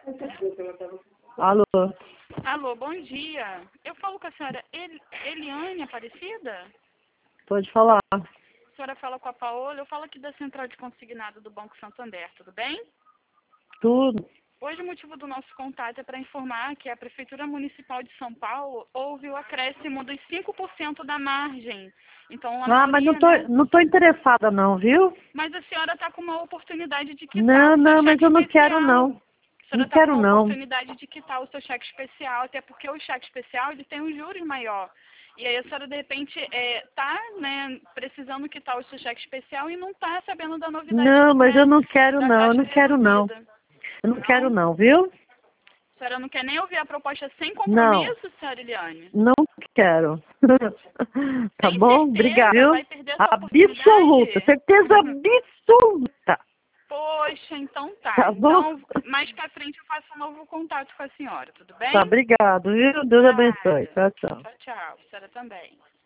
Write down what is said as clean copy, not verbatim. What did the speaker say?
Alô? Alô, bom dia. Eu falo com a senhora Eliane Aparecida? Pode falar. A senhora fala com a Paola, eu falo aqui da Central de Consignado do Banco Santander, tudo bem? Tudo. Hoje o motivo do nosso contato é para informar que a Prefeitura Municipal de São Paulo houve o acréscimo dos 5% da margem. Então, a Ah, mas maioria, né? não tô interessada não, viu? Mas a senhora está com uma oportunidade de quitar Não, o seu mas cheque eu não quero especial. não. A Não senhora está com quero uma não. oportunidade de quitar o seu cheque especial, até porque o cheque especial ele tem um juros maior. E aí a senhora, de repente, está precisando quitar o seu cheque especial e não está sabendo da novidade Não, mas eu não quero da não, eu taxa não quero não. reduzida. Eu não quero não, viu? A senhora não quer nem ouvir a proposta sem Não, compromisso, senhora Eliane? não quero. Tá Tem bom? Obrigada, certeza? viu? Vai perder essa Absoluta, oportunidade? certeza absoluta. Poxa, então tá. Tá bom? Então, mais pra frente eu faço um novo contato com a senhora, tudo bem? Tá, obrigado, viu? Deus abençoe. Nada. Tchau, tchau. Tchau, tchau. A senhora também.